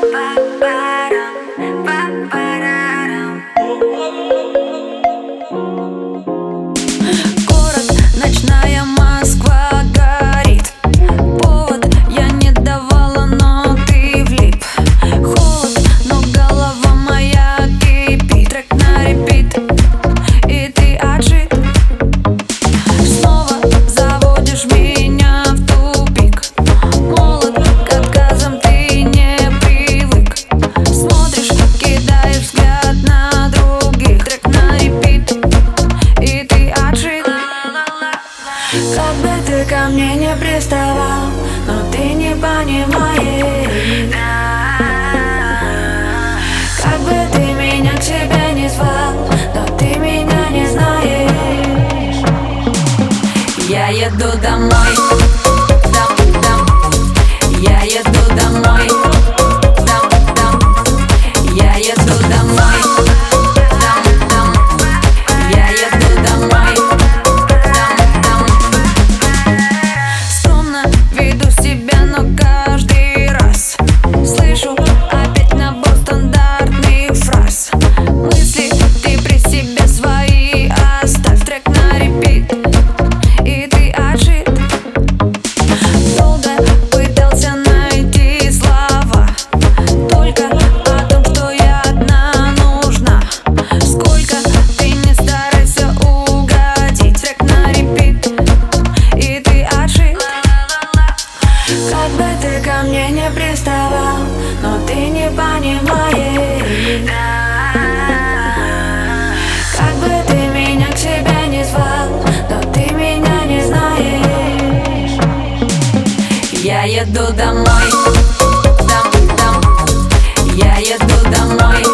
Город, ночная Москва горит. Повод я не давала, но ты влип. Холод, но голова моя кипит. Трек на репит, и ты отжит. Снова заводишь меня в тупик. Молод, к отказам ты не привык. Смотришь, кидаешь взгляд на других. Трек на репит, и ты отжит. Как бы ты ко мне не приставал, но ты не понимаешь. Как бы ты меня к себе не звал, но ты меня не знаешь. Я еду домой, я еду домой, я еду домой, я еду домой. Скромно веду себя, но каждый раз слышу опять набор стандартных фраз. Мысли ты при себе свои оставь. Трек на репит, и ты отжит. Долго пытался найти слова только о том, что я одна нужна. Сколько ты не старайся угодить. Трек на репит, и ты отжит. Как бы ты ко мне не приставал, но ты не понимаешь. Как бы ты меня к себе не звал, но ты меня не знаешь. Я еду домой, я еду домой.